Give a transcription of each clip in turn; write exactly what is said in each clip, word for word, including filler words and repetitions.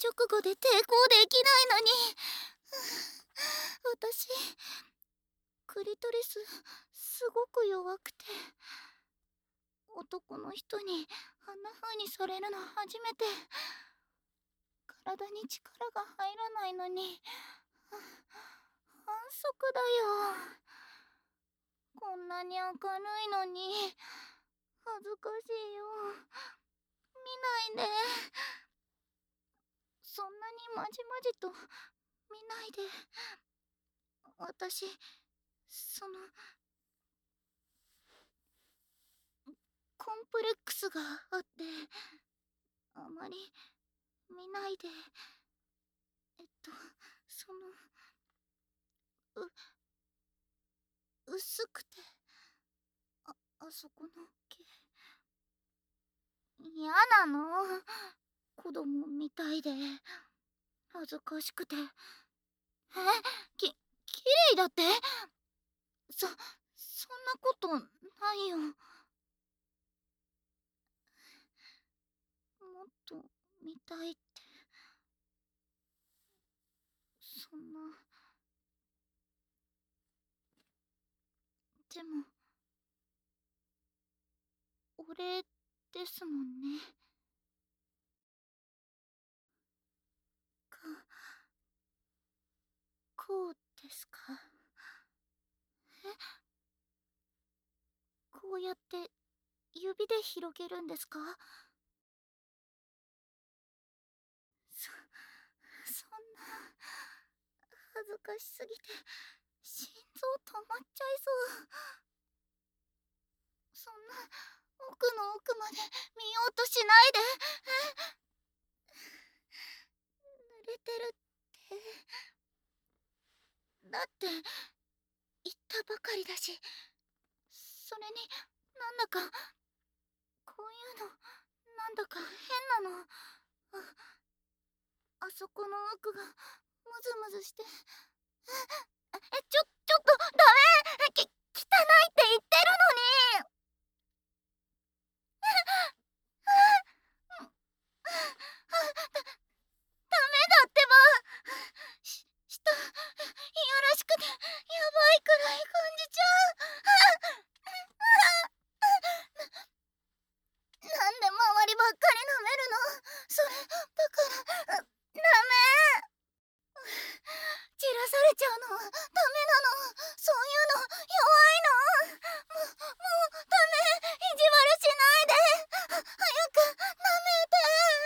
直後で抵抗できないのに。私クリトリスすごく弱くて、男の人にあんな風にされるの初めて。体に力が入らないのに反則だよ。こんなに明るいのに恥ずかしいよ。見ないで。そんなにまじまじと見ないで。私そのコンプレックスがあって、あまり見ないで。えっとそのう薄くて、ああそこの毛嫌なの。子供みたいで恥ずかしくて。え、ききれいだって。そそんなことないよ。もっと見たいって。そんな。でも俺ですもんね。かこうですか。え、こうやって指で広げるんですか？そそんな恥ずかしすぎて心臓止まっちゃいそう。そんな奥の奥まで見ようとしないで。濡れてるってだって言ったばかりだし。それになんだかこういうのなんだか変なの。あ、あそこの奥がムズムズして。え、ちょ、ちょっとダメ。き、汚いって言ってるのに。ダメだってば。し、舌いやらしくてやばいくらい感じちゃう。なんで周りばっかり舐めるの。それだからダメ。散らされちゃうのはダメなの。そういうの弱いの。もう、もうダメ。意地悪しないで。早く舐めて。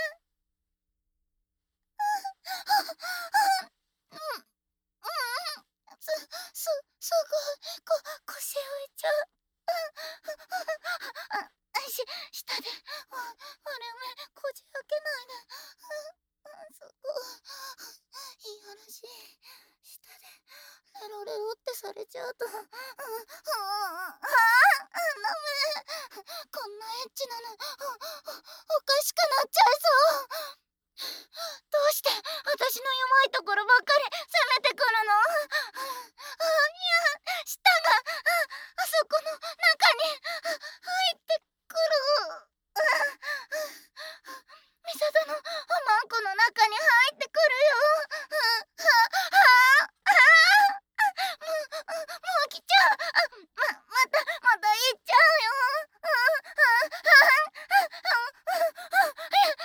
うん、うん、す、す、すごい、こ、腰浮いちゃう。あ、し、下で、わ、割れ目、こじ開けないで。そこ、いやらしい。下で、レロレロってされちゃうと、うん、うん、ああ、ダメ。こんなエッチなの、お、おかしくなっちゃいそう。どうして私の弱いところばっかり攻めてくるの？あ、いや、舌が あ, あそこの中に入ってくる。ミサトのおまんこの中に入ってくるよ。ああああ、もう、もう来ちゃう。あ、ま、またまた行っちゃうよ。ああああああ、いや、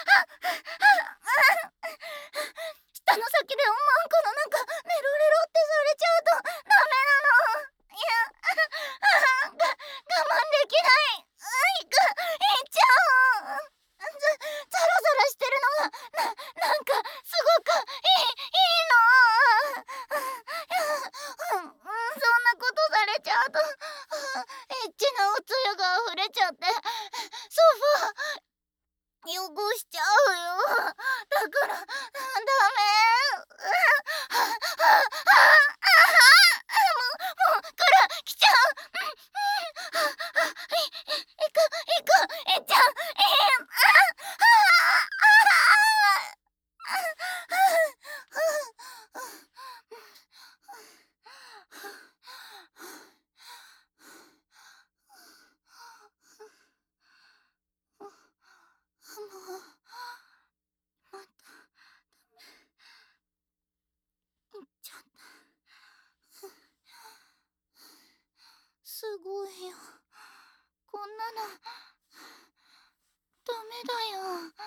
だよ。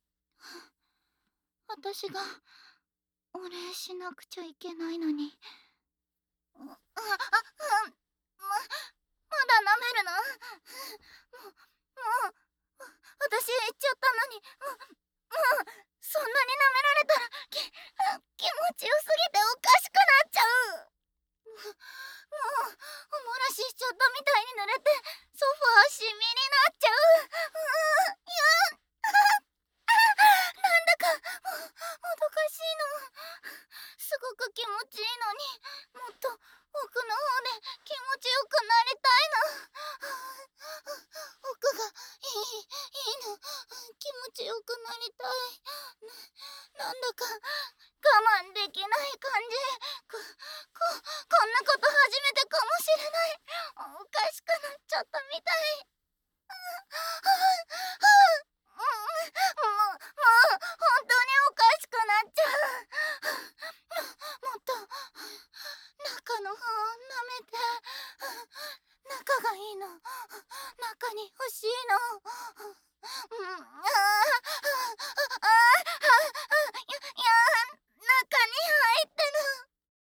私がお礼しなくちゃいけないのに。あ、あ、あ、ま、まだ舐めるの？もう、もう、私言っちゃったのに、もう、もう、そんなに舐められたら、き、気持ちよすぎておかしくなっちゃう。もう、もう、おもらししちゃったみたいに濡れて、ソファーシミになっちゃう。うー、いや、なんだか、も、もどかしいの。すごく気持ちいいのに、もっと奥の方で気持ちよくなりたいの。奥がいい、いいの。気持ちよくなりたい。な、なんだか我慢できない感じ。こ、こ、こんなこと初めてかもしれない。おかしくなっちゃったみたい。はあ、はあ、もう、もう、本当におかしくなっちゃう。も、もっと中の方舐めて。中がいいの。中に欲しいの。うん、ああ、ああ、ああ、いや、いや、中に入ってる。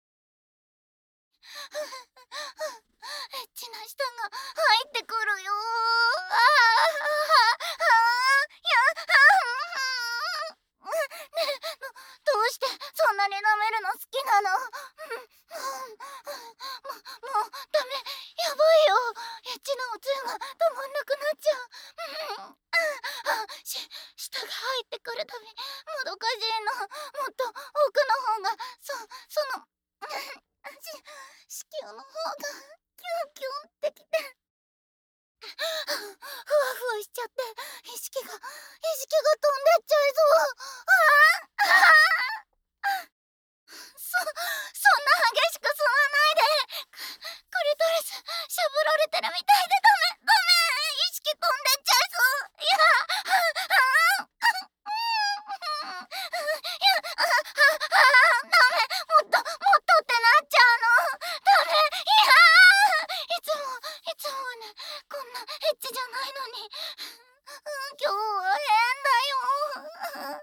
エッチな舌が入ってくるよ。ああ、ああ、いや、ああ、ねえ、ど、どうしてそんなに舐めるの好きなの？もう、もう、ダメ、やばいよ。エッチなおつゆが止まんなくなっちゃう。うん、ああ、し、舌が入ってくるたび、もどかしいの。もっと奥の方が、そ、その、し、子宮の方が、キュンキュンってきて。ふわふわしちゃって、意識が、意識が飛んでっちゃいそう。ああ、ああ、そ、そんな激しく吸わないで。ク、クリトリス、しゃぶられてるみたいでダメ、ダメ、意識飛んでっちゃいそう。いや、ああ、うん、いや、ああ、ダメ、もっと、もっとってなっちゃうの。ダメ、いや、いつも、いつもはね、こんなエッチじゃないのに。今日は変だよ。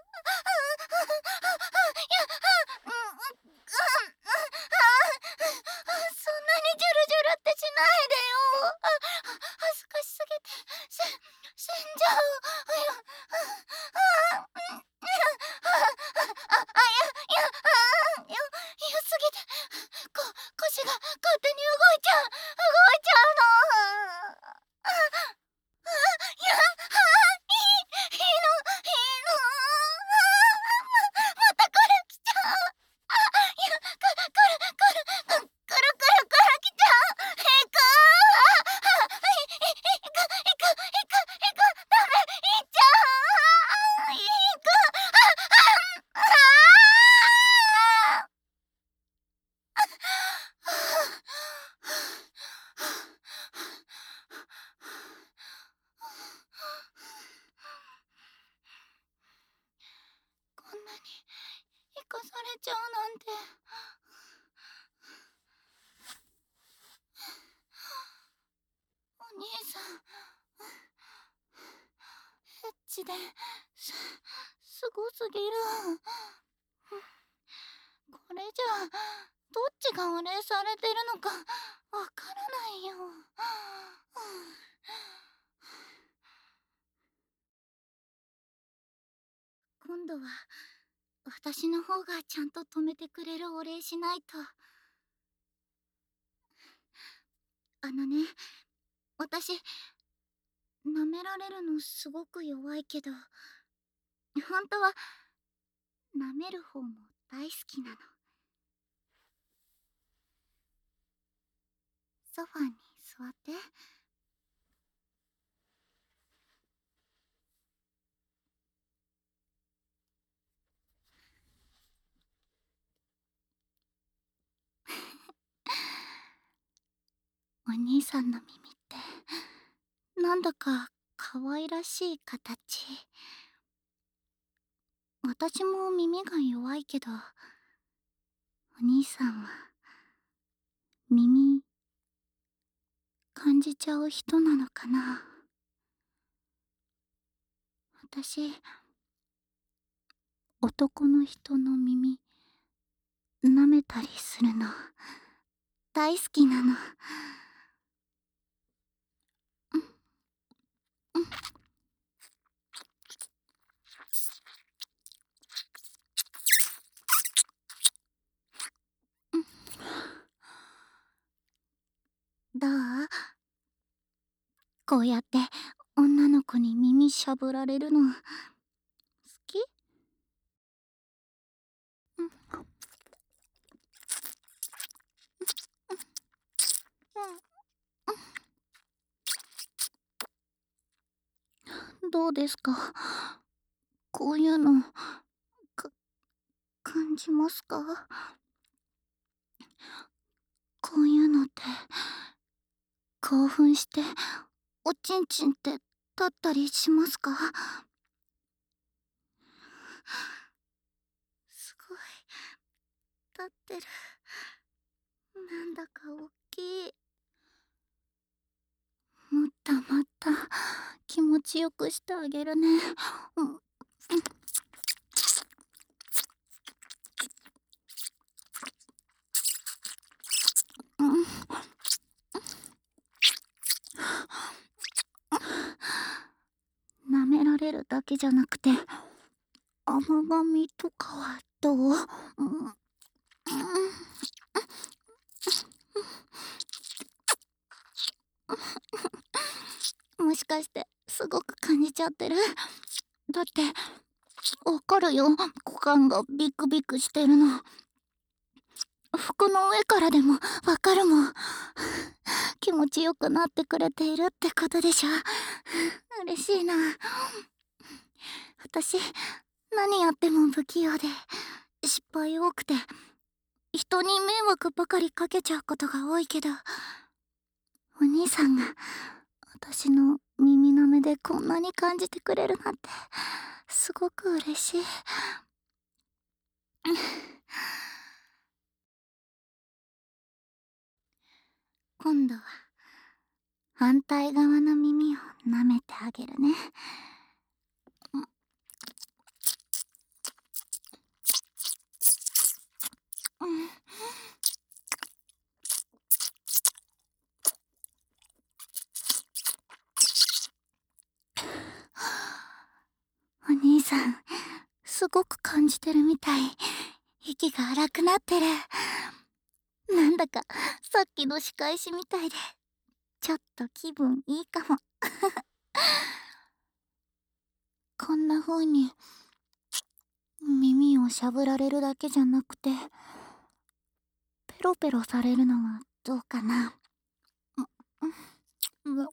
いや、うん、うん、うん、そんなにジュルジュルってしないでよ。あ、恥ずかしすぎて、せ、死んじゃう。いや、あ、あ、うん、いや、あ、あ、あ、いや、いや、あ、よ、良すぎて、こ、腰が勝手に動いちゃう、動いちゃうの。あ、あ、いや、あ、いい、いいの、いいの。ま、またこれ来ちゃう。あ、いや、く、くる、くる、く、くるくるくる来ちゃう。いく。あ、あ、い、い、いく、いく、いく、いく、ダメ、いっちゃう。いく。あ、あ、ああ。こんなに生かされちゃうなんて。お兄さん、エッチで、す、すごすぎる。これじゃあ、どっちがお礼されてるのかわからないよ。今度は私の方がちゃんと止めてくれるお礼しないと。あのね、私舐められるのすごく弱いけど、本当は舐める方も大好きなの。ソファーに座って。お兄さんの耳ってなんだか可愛らしい形。私も耳が弱いけど、お兄さんは耳感じちゃう人なのかな。 私、男の人の耳、舐めたりするの、大好きなの。うん、うん、うん。どう？こうやって女の子に耳しゃぶられるの、好き？うん、うん。どうですか？こういうの、か、感じますか？こういうのって、興奮して、おちんちんって立ったりしますか？すごい、立ってる。なんだかおっきい。もっともっと気持ちよくしてあげるね。うん、うん、舐められるだけじゃなくて、甘噛みとかはどう？うん、うん、もしかしてすごく感じちゃってる？だってわかるよ、股間がビクビクしてるの。服の上からでもわかるもん。気持ちよくなってくれているってことでしょ。嬉しいな。私、何やっても不器用で、失敗多くて、人に迷惑ばかりかけちゃうことが多いけど、お兄さんが私の耳の目でこんなに感じてくれるなんて、すごく嬉しい。今度は反対側の耳を舐めてあげるね。うん、お兄さん、すごく感じてるみたい。息が荒くなってる。なんだかさっきの仕返しみたいで、ちょっと気分いいかも。こんな風に耳をしゃぶられるだけじゃなくて、ペロペロされるのはどうかな。うん、うん、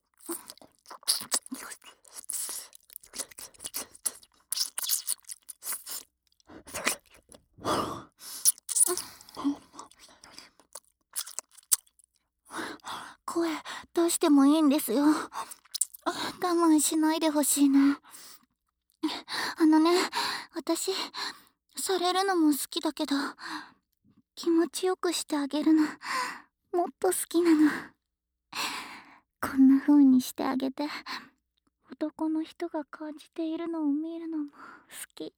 声出してもいいんですよ。我慢しないでほしいな。あのね、私、されるのも好きだけど、気持ちよくしてあげるの、もっと好きなの。こんな風にしてあげて、男の人が感じているのを見るのも好き。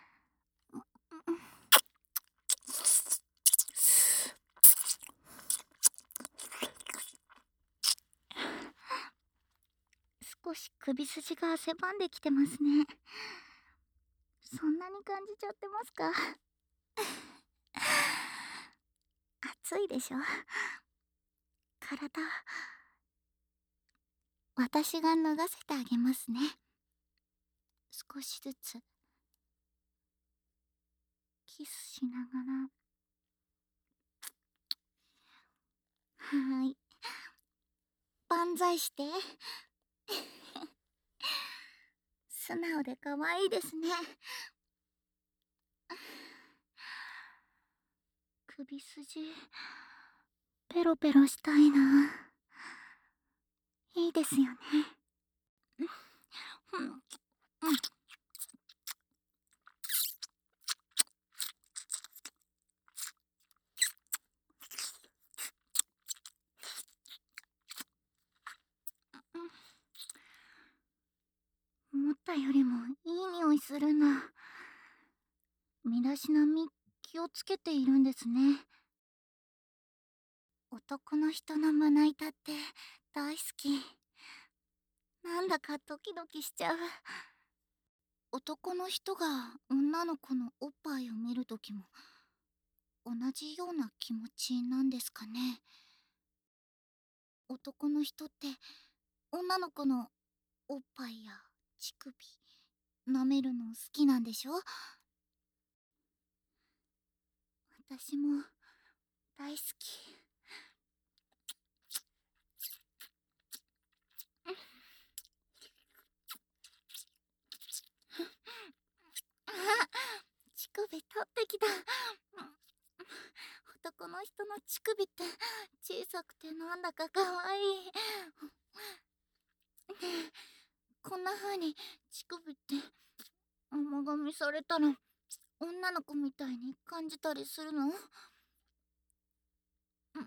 少し首筋が汗ばんできてますね。そんなに感じちゃってますか？暑いでしょ？体、私が脱がせてあげますね。少しずつキスしながら。はーい、万歳して。素直で可愛いですね。首筋ペロペロしたいな。いいですよね。うん、うん、 思ったよりもいい匂いするんだ。身だしなみ気をつけているんですね。男の人の胸板って大好き。なんだかドキドキしちゃう。男の人が女の子のおっぱいを見るときも同じような気持ちなんですかね。男の人って女の子のおっぱいや乳首舐めるの好きなんでしょ？私も大好き。あ、乳首取ってきた。男の人の乳首って小さくてなんだかかわいい。ねえ、こんな風に乳首って甘噛みされたら女の子みたいに感じたりするの？うん、うん、うん、うん、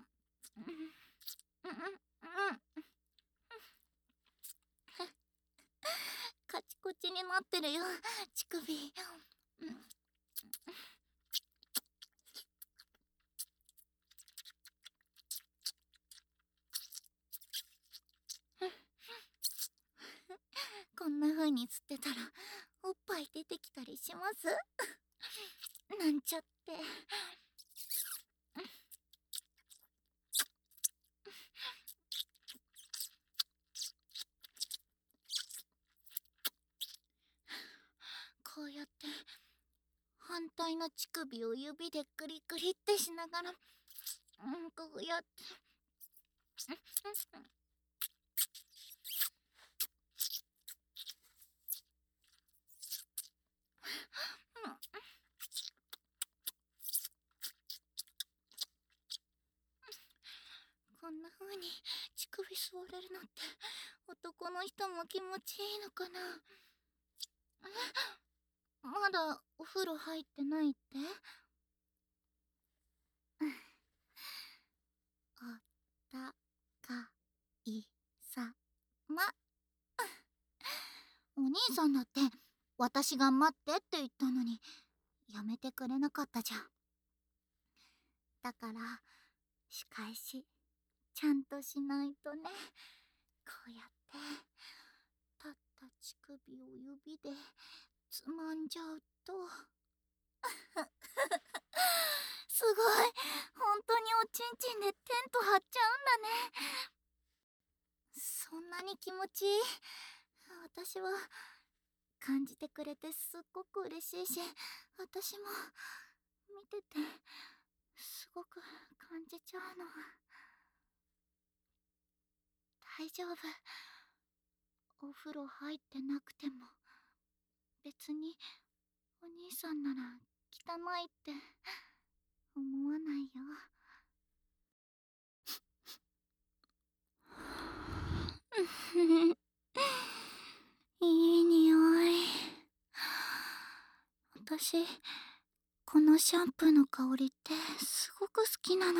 カチコチになってるよ、乳首。うん、こんな風に吸ってたらおっぱい出てきたりします？なんちゃって。こうやって反対の乳首を指でグリグリってしながら、うん、こうやってこんな風に乳首吸われるのって男の人も気持ちいいのかな？まだお風呂入ってないって？おたかいさま。お兄さんだって私が待ってって言ったのにやめてくれなかったじゃん。だから仕返しちゃんとしないとね。こうやって立った乳首を指でつまんじゃうとすごい、本当におちんちんでテント張っちゃうんだね。そんなに気持ちいい。私は感じてくれてすっごく嬉しいし、私も見ててすごく感じちゃうの。大丈夫、お風呂入ってなくても別にお兄さんなら汚いって思わないよ。いい匂い。私このシャンプーの香りってすごく好きなの。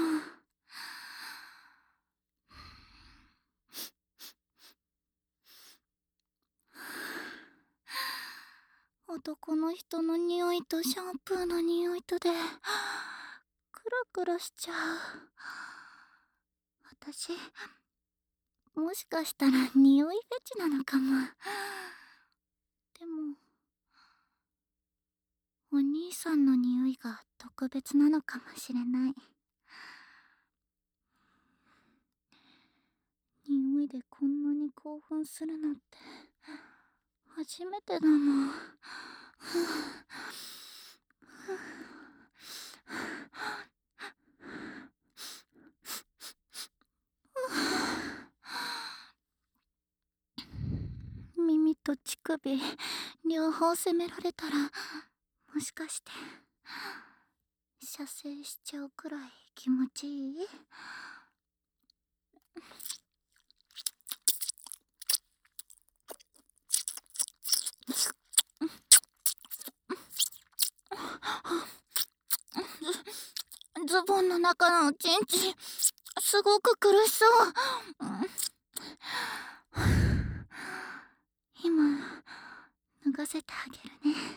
男の人の匂いとシャンプーの匂いとでクラクラしちゃう。私もしかしたら匂いフェチなのかも。でもお兄さんの匂いが特別なのかもしれない。匂いでこんなに興奮するなんて初めてだもん。耳と乳首両方責められたらもしかして射精しちゃうくらい気持ちいい？ズズボンの中のおちんちんすごく苦しそう。今脱がせてあげるね。